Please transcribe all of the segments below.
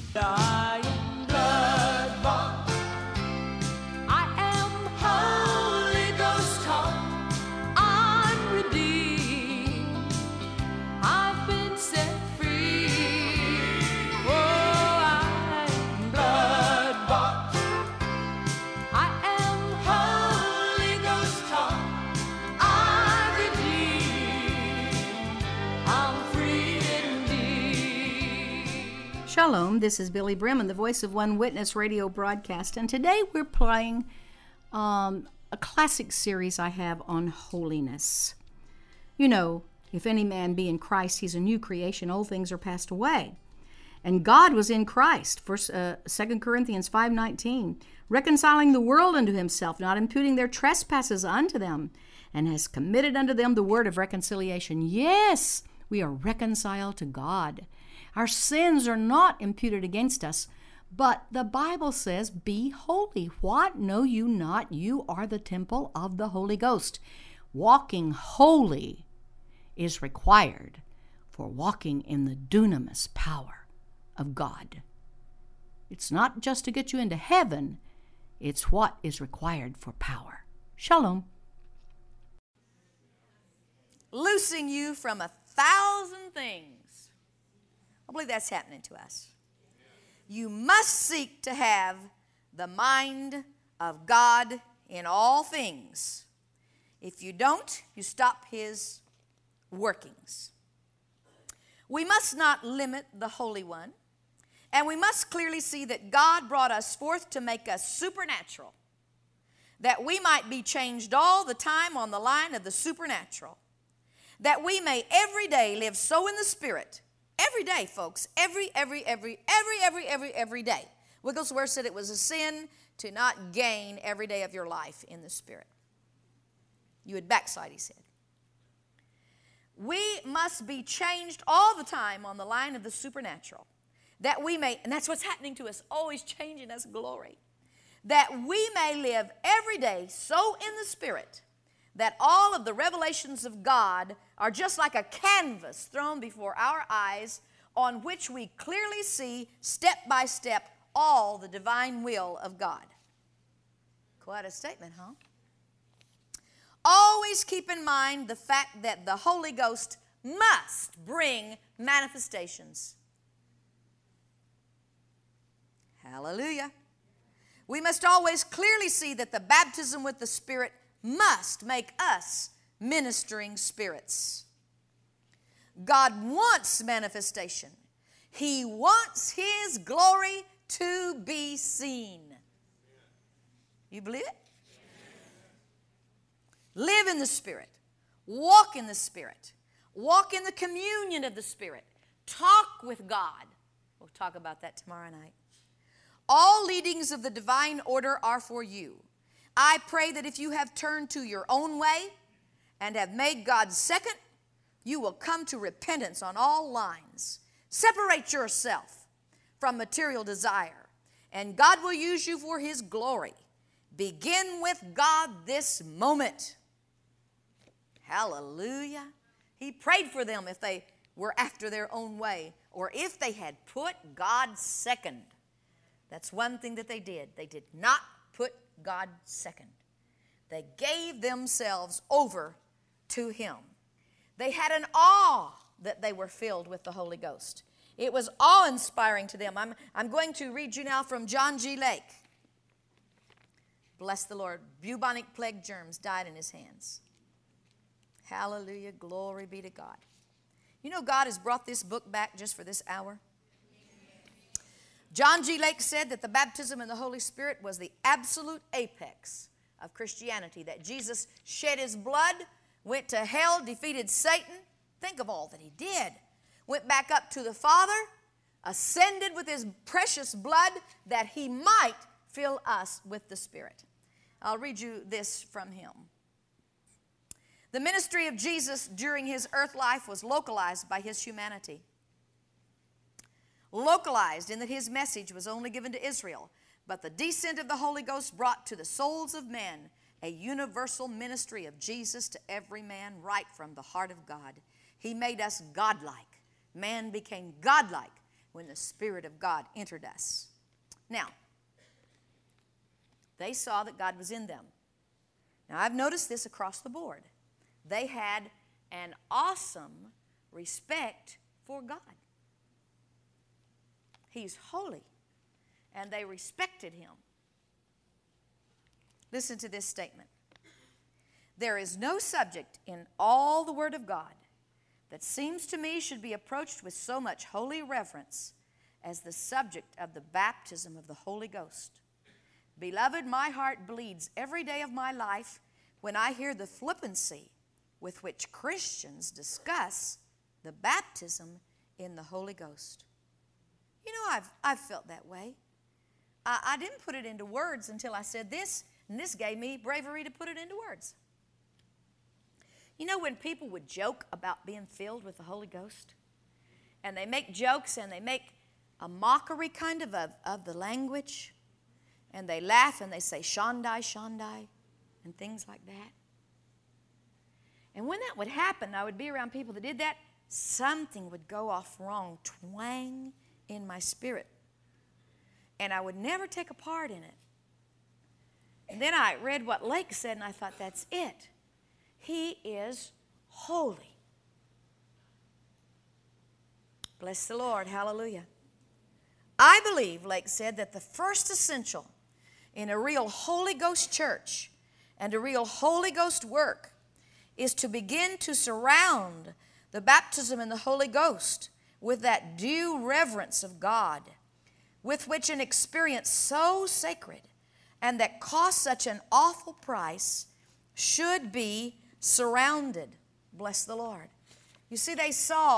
I am blood-bought. I am Holy Ghost taught. I'm redeemed. I've been set free. Oh, I am blood-bought. I am Holy Ghost taught. I'm redeemed. I'm free indeed. Shalom, this is Billy Bremen, the voice of One Witness radio broadcast, and today we're playing a classic series I have on holiness. You know, if any man be in Christ, he's a new creation. Old things are passed away. And God was in Christ, 2 Corinthians 5:19, reconciling the world unto himself, not imputing their trespasses unto them, and has committed unto them the word of reconciliation. Yes, we are reconciled to God. Our sins are not imputed against us, but the Bible says, be holy. What? Know you not? You are the temple of the Holy Ghost. Walking holy is required for walking in the dunamis power of God. It's not just to get you into heaven, it's what is required for power. Shalom. Loosing you from 1,000 things. I believe that's happening to us. You must seek to have the mind of God in all things. If you don't, you stop his workings. We must not limit the Holy One, and we must clearly see that God brought us forth to make us supernatural, that we might be changed all the time on the line of the supernatural, that we may every day live so in the Spirit. Every day, folks. Every day. Wigglesworth said it was a sin to not gain every day of your life in the Spirit. You would backslide, he said. We must be changed all the time on the line of the supernatural, that we may, and that's what's happening to us, always changing us, glory, that we may live every day so in the Spirit that all of the revelations of God are just like a canvas thrown before our eyes on which we clearly see step by step all the divine will of God. Quite a statement, huh? Always keep in mind the fact that the Holy Ghost must bring manifestations. Hallelujah. We must always clearly see that the baptism with the Spirit must make us ministering spirits. God wants manifestation. He wants his glory to be seen. You believe it? Live in the Spirit. Walk in the Spirit. Walk in the communion of the Spirit. Talk with God. We'll talk about that tomorrow night. All leadings of the divine order are for you. I pray that if you have turned to your own way and have made God second, you will come to repentance on all lines. Separate yourself from material desire, and God will use you for his glory. Begin with God this moment. Hallelujah. He prayed for them if they were after their own way, or if they had put God second. That's one thing that they did. They did not put God second. They gave themselves over to him. They had an awe that they were filled with the Holy Ghost. It was awe-inspiring to them. I'm going to read you now from John G. Lake. Bless the Lord. Bubonic plague germs died in his hands. Hallelujah. Glory be to God. You know, God has brought this book back just for this hour. John G. Lake said that the baptism in the Holy Spirit was the absolute apex of Christianity, that Jesus shed his blood, went to hell, defeated Satan. Think of all that he did. Went back up to the Father, ascended with his precious blood that he might fill us with the Spirit. I'll read you this from him. The ministry of Jesus during his earth life was localized by his humanity. Localized in that his message was only given to Israel, but the descent of the Holy Ghost brought to the souls of men a universal ministry of Jesus to every man right from the heart of God. He made us godlike. Man became godlike when the Spirit of God entered us. Now, they saw that God was in them. Now, I've noticed this across the board. They had an awesome respect for God. He's holy, and they respected him. Listen to this statement. There is no subject in all the Word of God that seems to me should be approached with so much holy reverence as the subject of the baptism of the Holy Ghost. Beloved, my heart bleeds every day of my life when I hear the flippancy with which Christians discuss the baptism in the Holy Ghost. You know, I've felt that way. I didn't put it into words until I said this, and this gave me bravery to put it into words. You know, when people would joke about being filled with the Holy Ghost, and they make jokes and they make a mockery kind of the language, and they laugh and they say, Shandai, Shandai, and things like that. And when that would happen, I would be around people that did that, something would go off wrong, twang in my spirit. And I would never take a part in it. And then I read what Lake said, and I thought, that's it. He is holy. Bless the Lord. Hallelujah. I believe, Lake said, that the first essential in a real Holy Ghost church and a real Holy Ghost work is to begin to surround the baptism in the Holy Ghost with that due reverence of God, with which an experience so sacred and that costs such an awful price should be surrounded. Bless the Lord. You see, they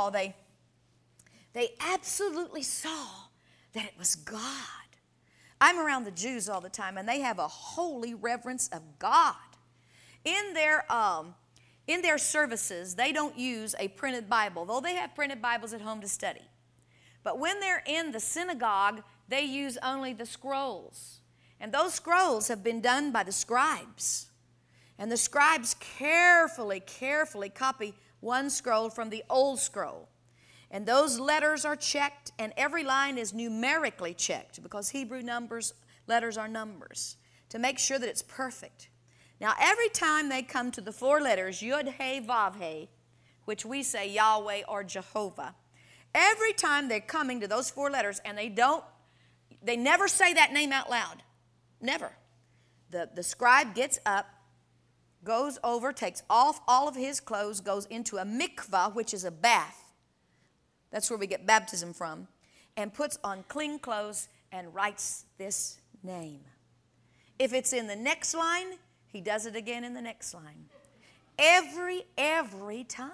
absolutely saw that it was God. I'm around the Jews all the time, and they have a holy reverence of God. In their services, they don't use a printed Bible, though they have printed Bibles at home to study. But when they're in the synagogue, they use only the scrolls. And those scrolls have been done by the scribes. And the scribes carefully copy one scroll from the old scroll. And those letters are checked, and every line is numerically checked because Hebrew letters are numbers, to make sure that it's perfect. Now, every time they come to the four letters, Yud, He, Vav, He, which we say Yahweh or Jehovah, every time they're coming to those four letters, and they never say that name out loud. Never. The scribe gets up, goes over, takes off all of his clothes, goes into a mikvah, which is a bath. That's where we get baptism from, and puts on clean clothes and writes this name. If it's in the next line, he does it again in the next line. Every time.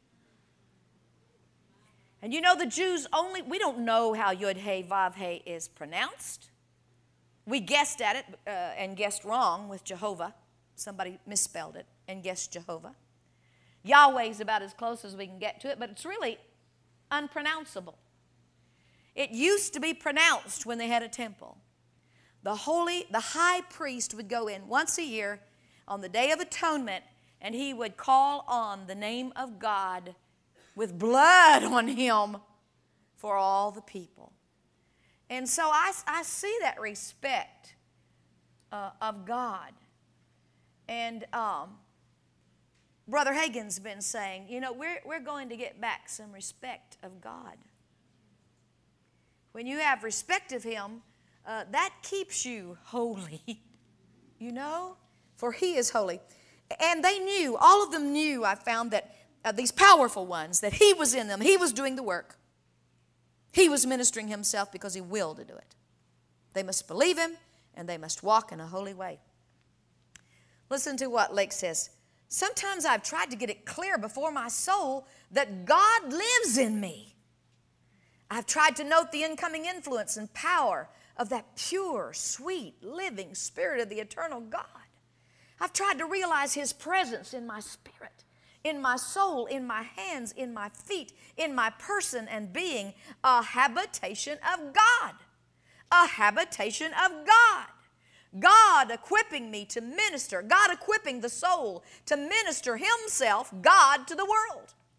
And you know, the Jews we don't know how Yud He Vav He is pronounced. We guessed at it and guessed wrong with Jehovah. Somebody misspelled it and guessed Jehovah. Yahweh's about as close as we can get to it, but it's really unpronounceable. It used to be pronounced when they had a temple. The high priest would go in once a year on the Day of Atonement, and he would call on the name of God with blood on him for all the people. And so I see that respect of God. And Brother Hagin's been saying, you know, we're going to get back some respect of God. When you have respect of him, that keeps you holy, you know, for he is holy. And they knew, all of them knew, I found that these powerful ones, that he was in them. He was doing the work. He was ministering himself because he willed to do it. They must believe him, and they must walk in a holy way. Listen to what Lake says. Sometimes I've tried to get it clear before my soul that God lives in me. I've tried to note the incoming influence and power of that pure, sweet, living Spirit of the eternal God. I've tried to realize his presence in my spirit, in my soul, in my hands, in my feet, in my person and being, a habitation of God. A habitation of God. God equipping me to minister. God equipping the soul to minister himself, God, to the world.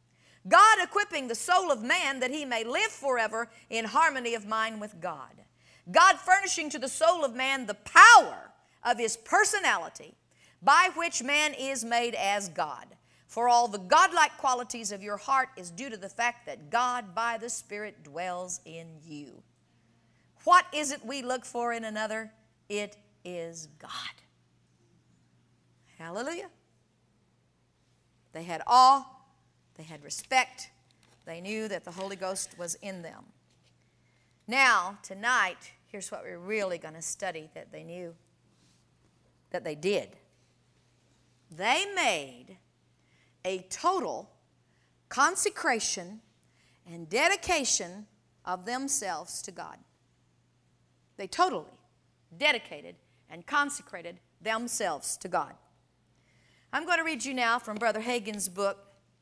God equipping the soul of man that he may live forever in harmony of mind with God. God furnishing to the soul of man the power of his personality, by which man is made as God. For all the godlike qualities of your heart is due to the fact that God by the Spirit dwells in you. What is it we look for in another? It is God. Hallelujah. They had awe, they had respect, they knew that the Holy Ghost was in them. Now, tonight, here's what we're really going to study that they knew, that they did. They made a total consecration and dedication of themselves to God. They totally dedicated and consecrated themselves to God. I'm going to read you now from Brother Hagin's book,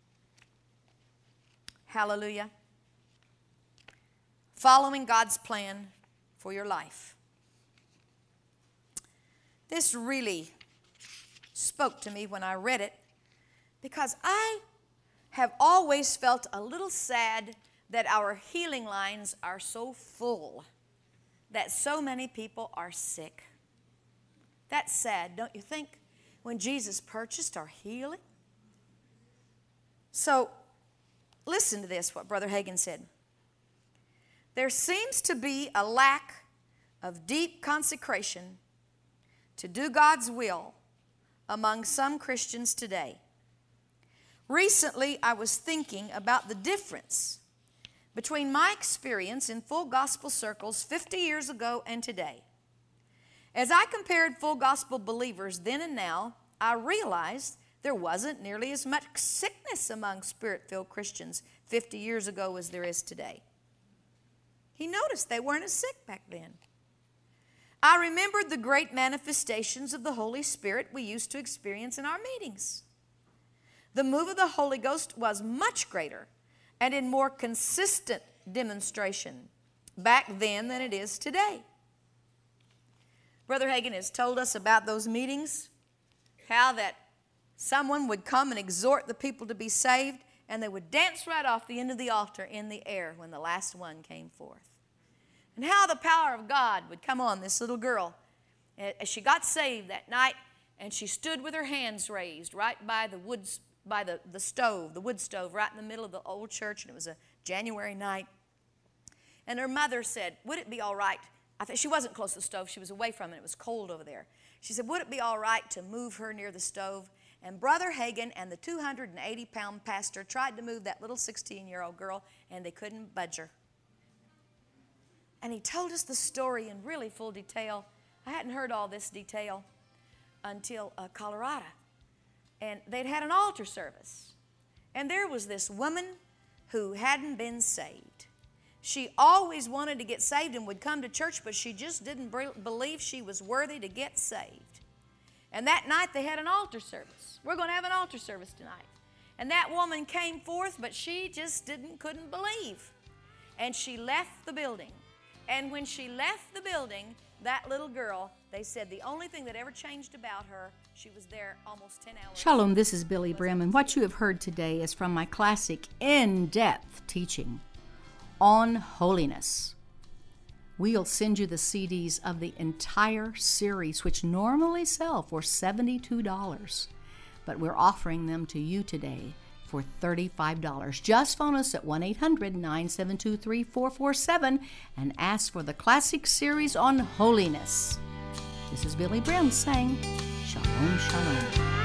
Hallelujah, Following God's Plan for Your Life. This really spoke to me when I read it, because I have always felt a little sad that our healing lines are so full, that so many people are sick. That's sad, don't you think, when Jesus purchased our healing? So, listen to this, what Brother Hagin said. There seems to be a lack of deep consecration to do God's will among some Christians today. Recently, I was thinking about the difference between my experience in full gospel circles 50 years ago and today. As I compared full gospel believers then and now, I realized there wasn't nearly as much sickness among Spirit-filled Christians 50 years ago as there is today. He noticed they weren't as sick back then. I remembered the great manifestations of the Holy Spirit we used to experience in our meetings. The move of the Holy Ghost was much greater and in more consistent demonstration back then than it is today. Brother Hagin has told us about those meetings, how that someone would come and exhort the people to be saved, and they would dance right off the end of the altar in the air when the last one came forth. And how the power of God would come on this little girl as she got saved that night, and she stood with her hands raised right by the woods, by the stove, the wood stove, right in the middle of the old church, and it was a January night. And her mother said, would it be all right? I think she wasn't close to the stove. She was away from it. It was cold over there. She said, would it be all right to move her near the stove? And Brother Hagin and the 280-pound pastor tried to move that little 16-year-old girl, and they couldn't budge her. And he told us the story in really full detail. I hadn't heard all this detail until Colorado. And they'd had an altar service. And there was this woman who hadn't been saved. She always wanted to get saved and would come to church, but she just didn't believe she was worthy to get saved. And that night they had an altar service. We're going to have an altar service tonight. And that woman came forth, but she just couldn't believe. And she left the building. And when she left the building, that little girl, they said the only thing that ever changed about her, she was there almost 10 hours. Shalom, this is Billy Brim, and what you have heard today is from my classic in-depth teaching on holiness. We'll send you the CDs of the entire series, which normally sell for $72, but we're offering them to you today for $35. Just phone us at 1-800-972-3447 and ask for the classic series on holiness. This is Billy Brim saying, Shalom, Shalom.